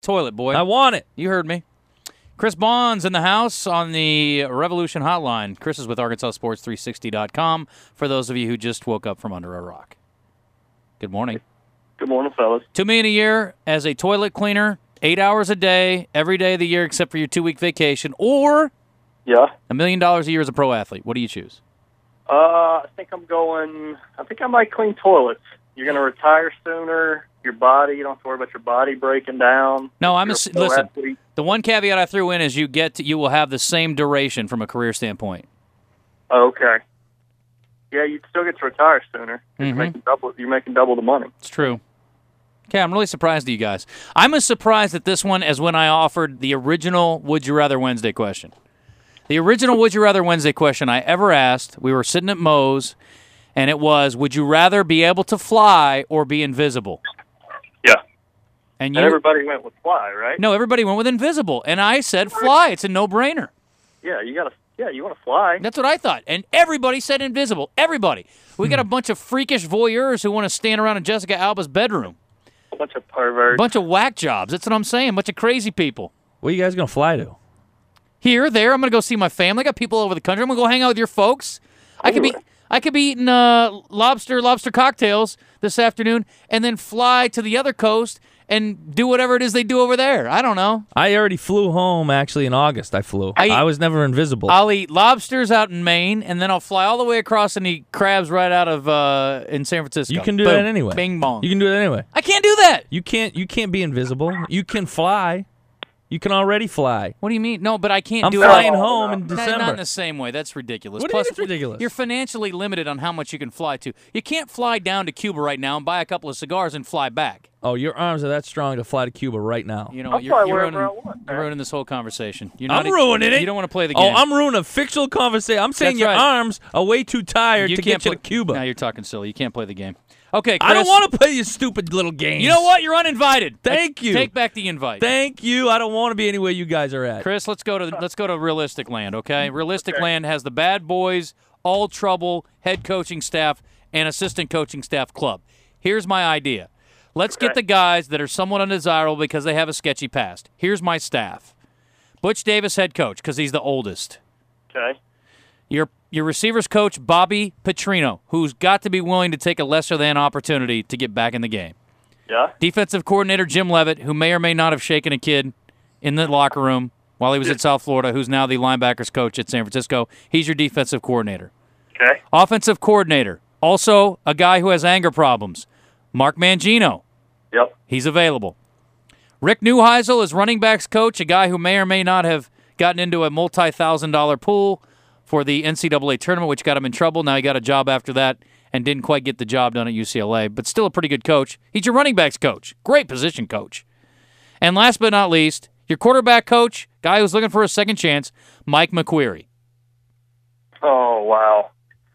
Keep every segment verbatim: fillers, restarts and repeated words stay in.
Toilet, boy. I want it. You heard me. Chris Bond's in the house on the Revolution Hotline. Chris is with Arkansas Sports three sixty dot com for those of you who just woke up from under a rock. Good morning. Good morning, fellas. Two million dollars a year as a toilet cleaner, eight hours a day, every day of the year except for your two-week vacation, or Yeah. a million dollars a year as a pro athlete. What do you choose? Uh, I think I'm going, I think I might clean toilets. You're going to retire sooner. Your body, you don't have to worry about your body breaking down. No, I'm a, You're a pro listen. athlete. The one caveat I threw in is you get to, you will have the same duration from a career standpoint. Oh, okay. Yeah, you'd still get to retire sooner. Mhm. You're making double. You're making double the money. It's true. Okay, I'm really surprised at you guys. I'm as surprised at this one as when I offered the original Would You Rather Wednesday question. The original Would You Rather Wednesday question I ever asked, we were sitting at Moe's, and it was, would you rather be able to fly or be invisible? Yeah. And And you, everybody went with fly, right? no, everybody went with invisible, and I said fly. It's a no-brainer. Yeah, you got to. Yeah, you want to fly. That's what I thought. And everybody said invisible. Everybody. We got a bunch of freakish voyeurs who want to stand around in Jessica Alba's bedroom. A bunch of perverts. Bunch of whack jobs. That's what I'm saying. Bunch of crazy people. Where you guys going to fly to? Here, there. I'm going to go see my family. I got people all over the country. I'm going to go hang out with your folks. I could be I could be eating uh, lobster lobster cocktails this afternoon and then fly to the other coast and do whatever it is they do over there. I don't know. I already flew home, actually, in August. I flew. I- I, was never invisible. I'll eat lobsters out in Maine, and then I'll fly all the way across and eat crabs right out of uh, in San Francisco. you can do Boom. that anyway. Bing bong. You can do it anyway. I can't do that. You can't You can't be invisible. You can fly. You can already fly. What do you mean? No, but I can't I'm do flying it. home in Not, December. not in the same way. That's ridiculous. What do you Plus, mean it's ridiculous? You're financially limited on how much you can fly to. You can't fly down to Cuba right now and buy a couple of cigars and fly back. Oh, your arms are that strong to fly to Cuba right now. You know, I'll you're, fly you're, wherever ruining, I want, you're man. ruining this whole conversation. You're I'm not, ruining it. You don't want to play the Oh, game. I'm ruining a fictional conversation. I'm saying That's your right. arms are way too tired You to can't get you to play- Cuba. Now you're talking silly. You can't play the game. Okay, Chris. I don't want to play your stupid little games. You know what? You're uninvited. Thank I- you. Take back the invite. Thank you. I don't want to be anywhere you guys are at. Chris, let's go to let's go to realistic land, okay? Realistic Okay. land has the bad boys, all trouble, head coaching staff, and assistant coaching staff club. Here's my idea. Let's get Okay. the guys that are somewhat undesirable because they have a sketchy past. Here's my staff. Butch Davis, head coach, because he's the oldest. Okay. Your your receivers coach, Bobby Petrino, who's got to be willing to take a lesser-than opportunity to get back in the game. Yeah. Defensive coordinator Jim Levitt, who may or may not have shaken a kid in the locker room while he was at South Florida, who's now the linebackers coach at San Francisco. He's your defensive coordinator. Okay. Offensive coordinator, also a guy who has anger problems, Mark Mangino. Yep. He's available. Rick Neuheisel is running backs coach, a guy who may or may not have gotten into a multi-thousand dollar pool for the N C double A tournament, which got him in trouble. Now he got a job after that and didn't quite get the job done at U C L A, but still a pretty good coach. He's your running backs coach. Great position coach. And last but not least, your quarterback coach, guy who's looking for a second chance, Mike McQueary. Oh, wow.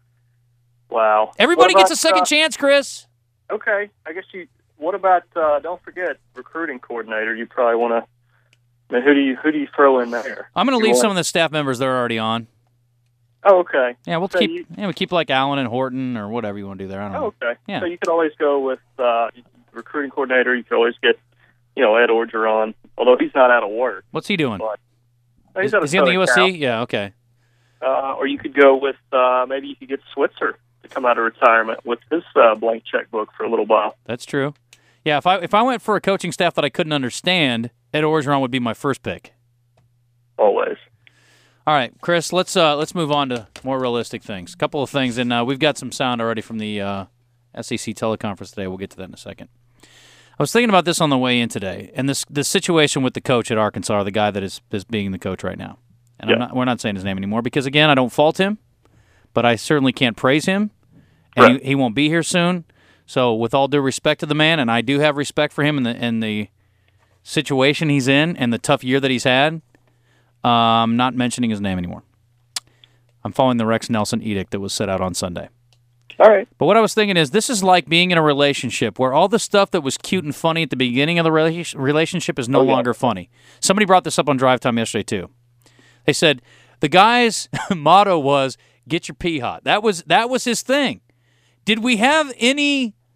Wow. Everybody What gets a about, second uh, chance, Chris. Okay. I guess you. What about? Uh, don't forget recruiting coordinator. You probably want to. I mean, who do you who do you throw in there? I'm going to You leave want- some of the staff members that are already on. Oh, okay. Yeah, we'll So keep you- yeah, we keep like Allen and Horton or whatever you want to do there. I don't know. Oh, okay. Yeah. So you could always go with uh, recruiting coordinator. You could always get, you know, Ed Orgeron, although he's not out of work. What's he doing? But he's Is, out of is he on the Southern U S C? Cal. Yeah, okay. Uh, or you could go with uh, maybe you could get Switzer to come out of retirement with his uh, blank checkbook for a little while. That's true. Yeah, if I if I went for a coaching staff that I couldn't understand, Ed Orgeron would be my first pick. Always. All right, Chris, let's uh, let's move on to more realistic things. A couple of things, and uh, we've got some sound already from the uh, S E C teleconference today. We'll get to that in a second. I was thinking about this on the way in today, and this the situation with the coach at Arkansas, the guy that is, is being the coach right now. And I'm Yeah. not, we're not saying his name anymore because, again, I don't fault him, but I certainly can't praise him, and Right. he, he won't be here soon. So with all due respect to the man, and I do have respect for him and the, and the situation he's in and the tough year that he's had, uh, I'm not mentioning his name anymore. I'm following the Rex Nelson edict that was set out on Sunday. All right. But what I was thinking is this is like being in a relationship where all the stuff that was cute and funny at the beginning of the rela- relationship is no Oh, yeah. longer funny. Somebody brought this up on Drive Time yesterday, too. They said the guy's motto was, get your pee hot. That was that was his thing. Did we have any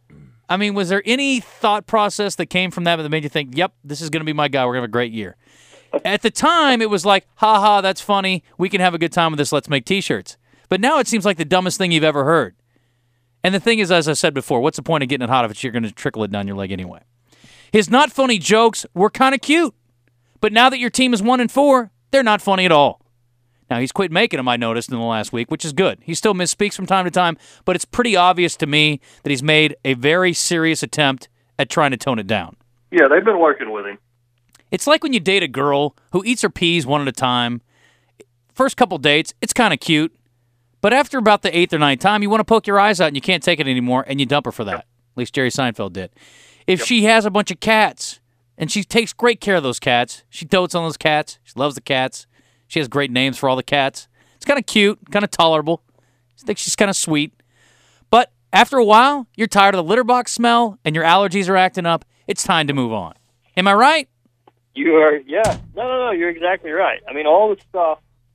I mean, was there any thought process that came from that that made you think, yep, this is going to be my guy, we're going to have a great year? At the time, it was like, ha ha, that's funny, we can have a good time with this, let's make T-shirts. But now it seems like the dumbest thing you've ever heard. And the thing is, as I said before, what's the point of getting it hot if you're going to trickle it down your leg anyway? His not funny jokes were kind of cute. But now that your team is one and four, they're not funny at all. Now, he's quit making them, I noticed, in the last week, which is good. He still misspeaks from time to time, but it's pretty obvious to me that he's made a very serious attempt at trying to tone it down. Yeah, they've been working with him. It's like when you date a girl who eats her peas one at a time. First couple dates, it's kind of cute. But after about the eighth or ninth time, you want to poke your eyes out and you can't take it anymore, and you dump her for that. At least Jerry Seinfeld did. If yep. she has a bunch of cats, and she takes great care of those cats, she dotes on those cats, she loves the cats, she has great names for all the cats, it's kind of cute, kind of tolerable. I think she's kind of sweet. But after a while, you're tired of the litter box smell, and your allergies are acting up. It's time to move on. Am I right? You are, yeah. No, no, no, you're exactly right. I mean, all the stuff,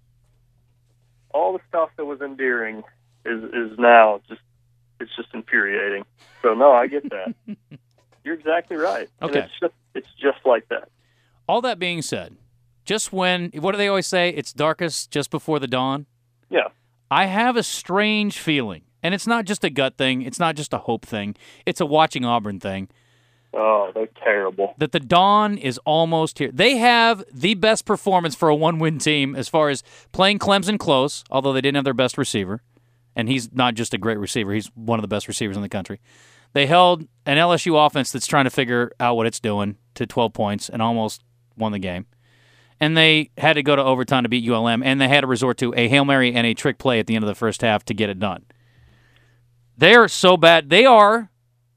all the stuff that was endearing is is now just, it's just infuriating. So, no, I get that. You're exactly right. Okay. And it's just, it's just like that. All that being said, just when, what do they always say? It's darkest just before the dawn? Yeah. I have a strange feeling, and it's not just a gut thing. It's not just a hope thing. It's a watching Auburn thing. Oh, they're terrible. That the dawn is almost here. They have the best performance for a one-win team as far as playing Clemson close, although they didn't have their best receiver. And he's not just a great receiver. He's one of the best receivers in the country. They held an L S U offense that's trying to figure out what it's doing to twelve points and almost won the game. And they had to go to overtime to beat U L M, and they had to resort to a Hail Mary and a trick play at the end of the first half to get it done. They are so bad. They are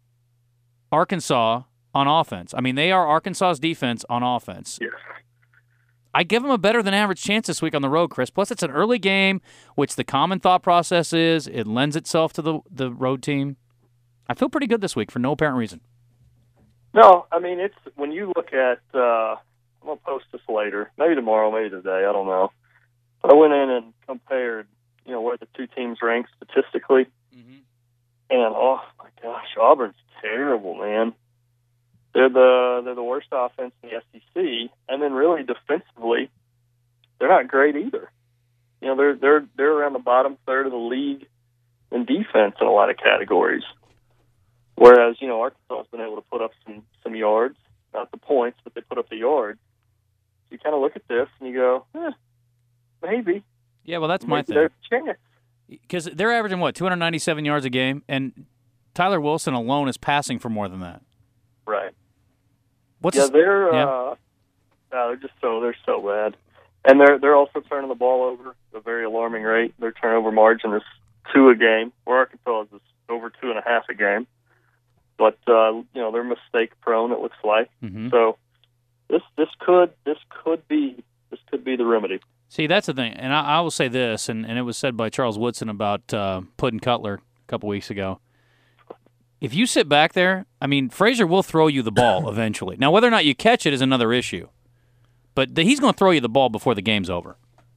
Arkansas on offense. I mean, they are Arkansas's defense on offense. Yes. I give them a better than average chance this week on the road, Chris. Plus, it's an early game, which the common thought process is it lends itself to the the road team. I feel pretty good this week for no apparent reason. No, I mean, it's when you look at, uh, I'm going to post this later, maybe tomorrow, maybe today, I don't know. But I went in and compared, you know, where the two teams rank statistically. Mm-hmm. And, oh, my gosh, Auburn's terrible, man. They're the they're the worst offense in the S E C, and then really defensively, they're not great either. You know, they're they're they're around the bottom third of the league in defense in a lot of categories. Whereas, you know, Arkansas has been able to put up some some yards, not the points, but they put up the yards. You kind of look at this and you go, eh, maybe. Yeah, well, that's my thing. There's a chance. Because they're averaging, what, two hundred ninety-seven yards a game, and Tyler Wilson alone is passing for more than that. Right. What's yeah, his, they're yeah. Uh, no, they're just so they're so bad, and they're they're also turning the ball over at a very alarming rate. Their turnover margin is two a game, where Arkansas is over two and a half a game. But uh, you know, they're mistake prone. It looks like mm-hmm. so. This this could this could be this could be the remedy. See, that's the thing, and I, I will say this, and, and it was said by Charles Woodson about uh, Puddin' Cutler a couple weeks ago. If you sit back there, I mean, Frazier will throw you the ball eventually. Now, whether or not you catch it is another issue. But the, he's going to throw you the ball before the game's over.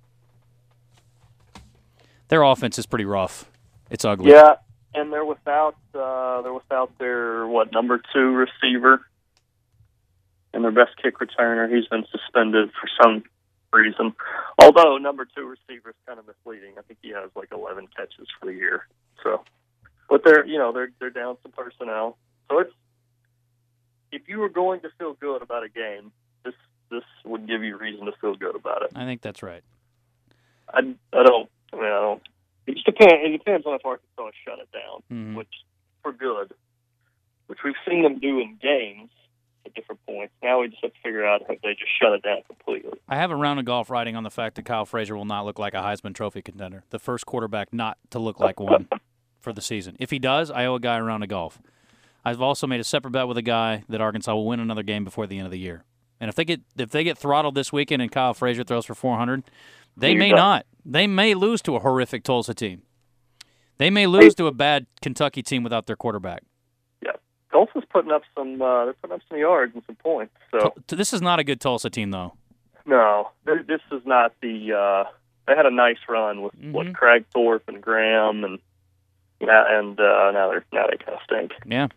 Their offense is pretty rough. It's ugly. Yeah, and they're without uh, they're without their what number two receiver and their best kick returner. He's been suspended for some reason. Although number two receiver is kind of misleading. I think he has like eleven catches for the year. So. But they're, you know, they're they're down some personnel. So it's if you were going to feel good about a game, this this would give you reason to feel good about it. I think that's right. I, I don't. I mean, I don't. It just depends. It depends on if Arkansas shut it down, mm-hmm. which for good, which we've seen them do in games at different points. Now we just have to figure out if they just shut it down completely. I have a round of golf riding on the fact that Kyle Frazier will not look like a Heisman Trophy contender, the first quarterback not to look like one. For the season. If he does, I owe a guy a round of golf. I've also made a separate bet with a guy that Arkansas will win another game before the end of the year. And if they get if they get throttled this weekend and Kyle Frazier throws for four hundred, they may not. They may lose to a horrific Tulsa team. They may lose to a bad Kentucky team without their quarterback. Yeah, Tulsa's putting up some. Uh, they're putting up some yards and some points. So this is not a good Tulsa team, though. No, this is not the. Uh, they had a nice run with mm-hmm. what Craig Thorpe and Graham and. Yeah, and uh, now they now they kind of stink. Yeah,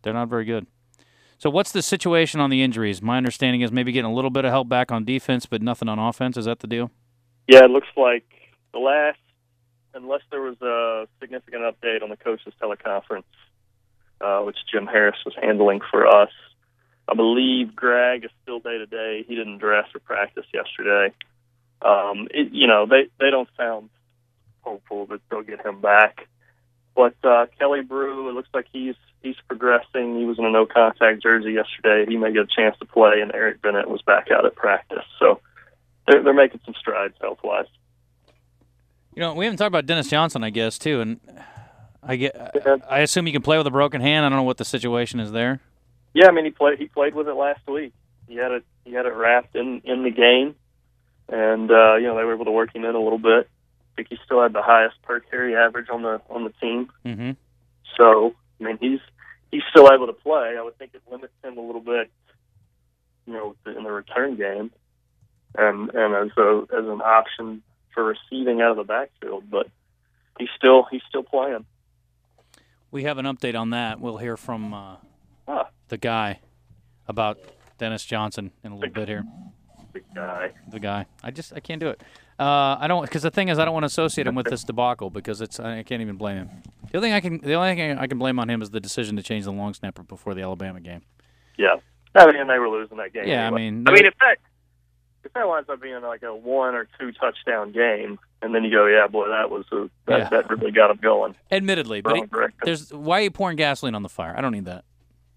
They're not very good. So what's the situation on the injuries? My understanding is maybe getting a little bit of help back on defense, but nothing on offense. Is that the deal? Yeah, it looks like the last, unless there was a significant update on the coach's teleconference, uh, which Jim Harris was handling for us, I believe Greg is still day-to-day. He didn't dress or practice yesterday. Um, it, you know, they, they don't sound hopeful that they'll get him back. But uh, Kelly Brew, it looks like he's he's progressing. He was in a no-contact jersey yesterday. He may get a chance to play, and Eric Bennett was back out at practice. So they're, they're making some strides health-wise. You know, we haven't talked about Dennis Johnson, I guess, too. And I get, I assume you can play with a broken hand. I don't know what the situation is there. Yeah, I mean, he played he played with it last week. He had it he had it wrapped in, in the game, and uh, you know they were able to work him in a little bit. I think he still had the highest per carry average on the on the team. Mm-hmm. So, I mean, he's he's still able to play. I would think it limits him a little bit, you know, in the return game, and and as a as an option for receiving out of the backfield. But he's still he's still playing. We have an update on that. We'll hear from uh, huh. the guy about Dennis Johnson in a little bit here. The guy. The guy. I just I can't do it. Uh, I don't because the thing is I don't want to associate him with this debacle because it's I can't even blame him. The only thing I can the only thing I can blame on him is the decision to change the long snapper before the Alabama game. Yeah, I mean they were losing that game. Yeah, anyway. I mean, I mean if that if that winds up being like a one or two touchdown game, and then you go, yeah, boy, that was a, that yeah. that really got him going. Admittedly, but he, there's why are you pouring gasoline on the fire? I don't need that.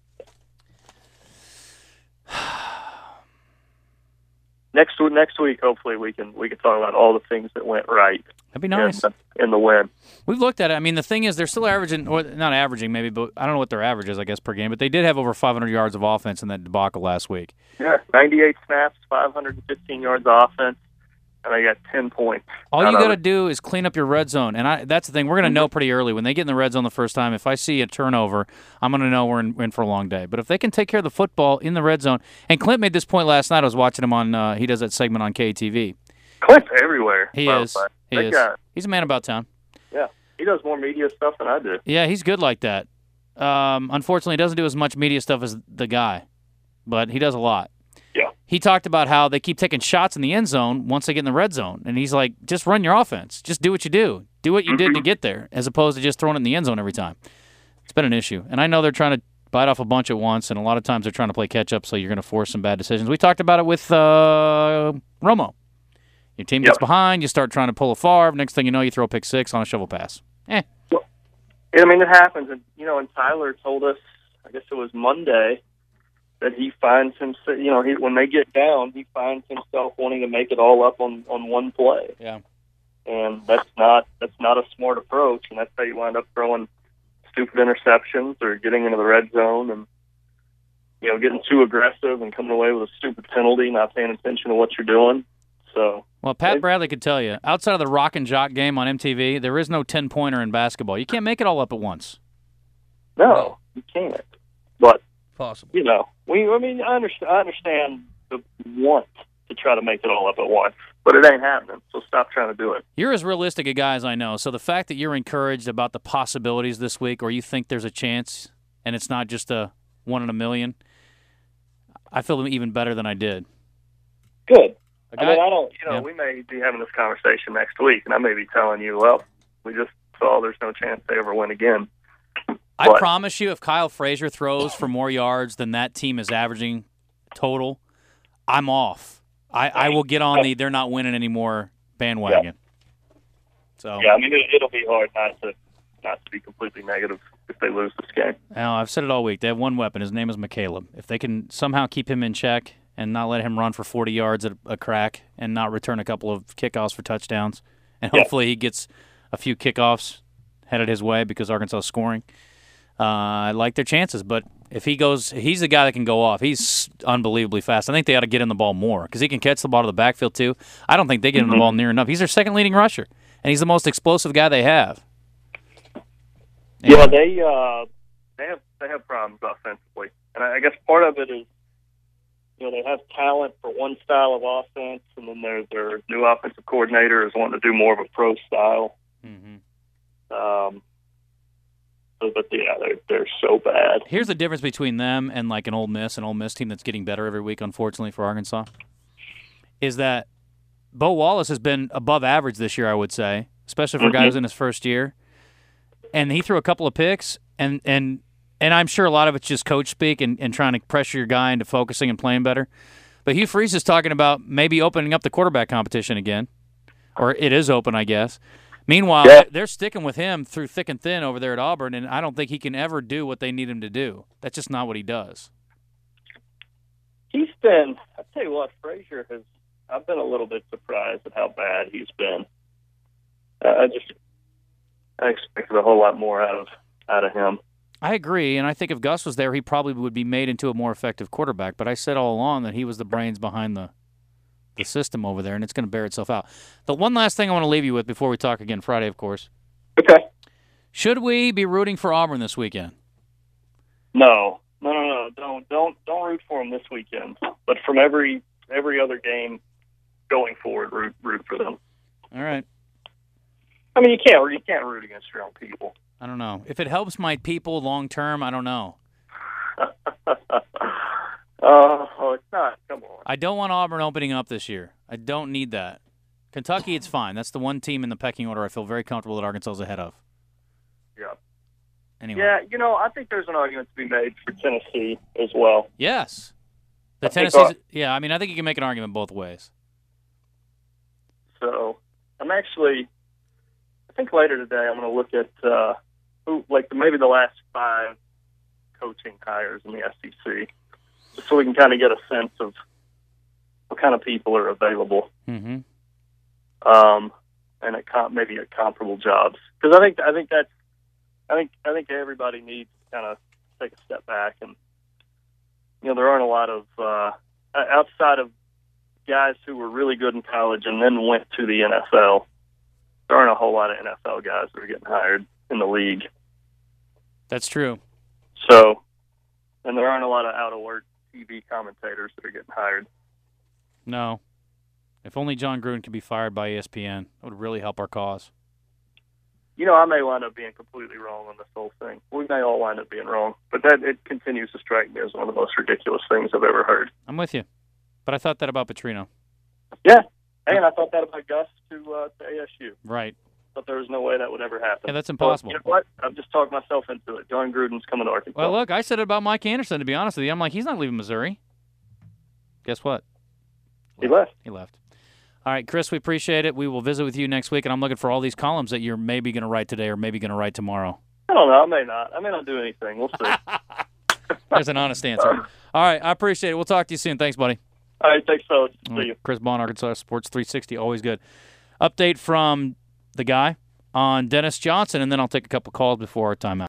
Next next week, hopefully, we can we can talk about all the things that went right. That'd be nice. In the, in the win. We've looked at it. I mean, the thing is, they're still averaging, or not averaging maybe, but I don't know what their average is, I guess, per game. But they did have over five hundred yards of offense in that debacle last week. Yeah, ninety-eight snaps, five hundred fifteen yards of offense, and they got ten points. All you got to do is clean up your red zone. And I, that's the thing. We're going to know pretty early. When they get in the red zone the first time, if I see a turnover, I'm going to know we're in, in for a long day. But if they can take care of the football in the red zone, and Clint made this point last night. I was watching him on, uh, he does that segment on K T V. Clint's everywhere. He is. He is. Guy. He's a man about town. Yeah. He does more media stuff than I do. Yeah, he's good like that. Um, unfortunately, he doesn't do as much media stuff as the guy, but he does a lot. Yeah. He talked about how they keep taking shots in the end zone once they get in the red zone. And he's like, just run your offense. Just do what you do. Do what you did to get there, as opposed to just throwing it in the end zone every time. It's been an issue. And I know they're trying to bite off a bunch at once, and a lot of times they're trying to play catch-up, so you're going to force some bad decisions. We talked about it with uh, Romo. Your team gets yep. behind, you start trying to pull a Favre. Next thing you know, you throw a pick six on a shovel pass. Eh. Well, I mean, it happens. And, you know, and Tyler told us, I guess it was Monday, that he finds himself, you know, he, when they get down, he finds himself wanting to make it all up on, on one play. Yeah. And that's not that's not a smart approach, and that's how you wind up throwing stupid interceptions or getting into the red zone and, you know, getting too aggressive and coming away with a stupid penalty, not paying attention to what you're doing. So, well, Pat Bradley could tell you, outside of the Rock and Jock game on M T V, there is no ten-pointer in basketball. You can't make it all up at once. No, you can't. But, possible. You know, we. I mean, I understand, I understand the want to try to make it all up at once, but it ain't happening, so stop trying to do it. You're as realistic a guy as I know, so the fact that you're encouraged about the possibilities this week, or you think there's a chance, and it's not just a one in a million, I feel even better than I did. Good. Guy, I mean, I don't, you know, yeah. we may be having this conversation next week, and I may be telling you, well, we just saw there's no chance they ever win again. I but, promise you, if Kyle Frazier throws for more yards than that team is averaging total, I'm off. I, I will get on the they're not winning anymore bandwagon. Yeah. So yeah, I mean, it, it'll be hard not to not to be completely negative if they lose this game. Now, I've said it all week. They have one weapon. His name is McCaleb. If they can somehow keep him in check and not let him run for forty yards at a crack and not return a couple of kickoffs for touchdowns, and hopefully yeah. he gets a few kickoffs headed his way because Arkansas is scoring, uh, I like their chances. But if he goes, he's the guy that can go off. He's unbelievably fast. I think they ought to get him the ball more because he can catch the ball to the backfield too. I don't think they get him mm-hmm. the ball near enough. He's their second leading rusher, and he's the most explosive guy they have. And yeah, they uh, they have they have problems offensively, and I guess part of it is, you know, they have talent for one style of offense, and then their their new offensive coordinator is wanting to do more of a pro style. Mm-hmm. Um, so defensively, but yeah, they're they're so bad. Here's the difference between them and like an Ole Miss, an Ole Miss team that's getting better every week, unfortunately for Arkansas, is that Bo Wallace has been above average this year, I would say, especially for a guy who's in his first year. And he threw a couple of picks, and and, and I'm sure a lot of it's just coach speak and, and trying to pressure your guy into focusing and playing better. But Hugh Freeze is talking about maybe opening up the quarterback competition again, or it is open, I guess. Meanwhile, Yeah. they're sticking with him through thick and thin over there at Auburn, and I don't think he can ever do what they need him to do. That's just not what he does. He's been. I tell you what, Frazier has. I've been a little bit surprised at how bad he's been. Uh, I just. I expected a whole lot more out of out of him. I agree, and I think if Gus was there, he probably would be made into a more effective quarterback. But I said all along that he was the brains behind the the system over there, and it's going to bear itself out. The one last thing I want to leave you with before we talk again Friday, of course. Okay. Should we be rooting for Auburn this weekend? No, no, no, no. Don't don't don't root for them this weekend. But from every every other game going forward, root root for them. All right. I mean, you can't you can't root against your own people. I don't know. If it helps my people long term, I don't know. uh, oh, it's not. Come on. I don't want Auburn opening up this year. I don't need that. Kentucky, it's fine. That's the one team in the pecking order I feel very comfortable that Arkansas is ahead of. Yeah. Anyway. Yeah, you know, I think there's an argument to be made for Tennessee as well. Yes. The I think Tennessee's, Ar- yeah, I mean, I think you can make an argument both ways. So I'm actually, I think later today I'm going to look at uh, who, like maybe the last five coaching hires in the S E C, just so we can kind of get a sense of what kind of people are available, Mm-hmm. um, and at com- maybe at comparable jobs. Because I think I think that's I think I think everybody needs to kind of take a step back, and you know there aren't a lot of uh, outside of guys who were really good in college and then went to the N F L. There aren't a whole lot of N F L guys that are getting hired in the league. That's true. So, and there aren't a lot of out-of-work T V commentators that are getting hired. No. If only John Gruden could be fired by E S P N, it would really help our cause. You know, I may wind up being completely wrong on this whole thing. We may all wind up being wrong, but that it continues to strike me as one of the most ridiculous things I've ever heard. I'm with you. But I thought that about Petrino. Yeah, and I thought that about Gus to, uh, to A S U. Right. But there was no way that would ever happen. Yeah, that's impossible. But you know what? I've just talked myself into it. John Gruden's coming to Arkansas. Well, look, I said it about Mike Anderson, to be honest with you. I'm like, he's not leaving Missouri. Guess what? He left. He left. All right, Chris, we appreciate it. We will visit with you next week, and I'm looking for all these columns that you're maybe going to write today or maybe going to write tomorrow. I don't know. I may not. I may not do anything. We'll see. There's an honest answer. All right, I appreciate it. We'll talk to you soon. Thanks, buddy. All right, thanks, fellas. See All right, you. Chris Bond, Arkansas Sports three sixty, always good. Update from the guy on Dennis Johnson, and then I'll take a couple calls before our timeout.